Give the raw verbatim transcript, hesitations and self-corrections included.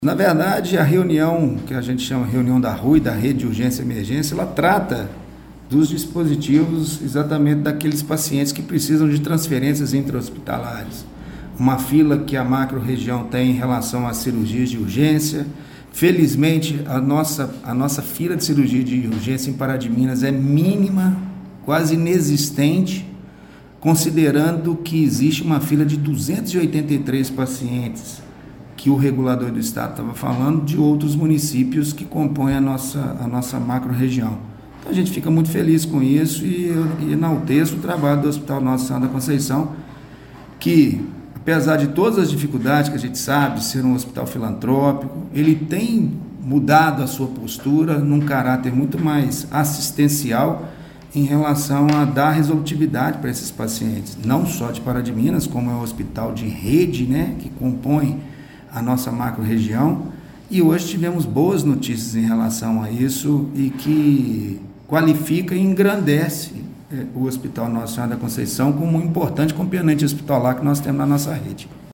Na verdade, a reunião, que a gente chama reunião da R U I, da Rede de Urgência e Emergência, ela trata dos dispositivos exatamente daqueles pacientes que precisam de transferências intra-hospitalares. Uma fila que a macro-região tem em relação às cirurgias de urgência. Felizmente, a nossa, a nossa fila de cirurgia de urgência em Pará de Minas é mínima, quase inexistente, considerando que existe uma fila de duzentos e oitenta e três pacientes que o regulador do estado estava falando, de outros municípios que compõem a nossa, a nossa macro-região. Então a gente fica muito feliz com isso e, e enalteço o trabalho do Hospital Nossa Senhora da Conceição, que, apesar de todas as dificuldades que a gente sabe de ser um hospital filantrópico, ele tem mudado a sua postura num caráter muito mais assistencial em relação a dar resolutividade para esses pacientes, não só de Pará de Minas, como é um hospital de rede, né, que compõe a nossa macro-região, e hoje tivemos boas notícias em relação a isso e que qualifica e engrandece eh, o Hospital Nossa Senhora da Conceição como um importante componente hospitalar que nós temos na nossa rede.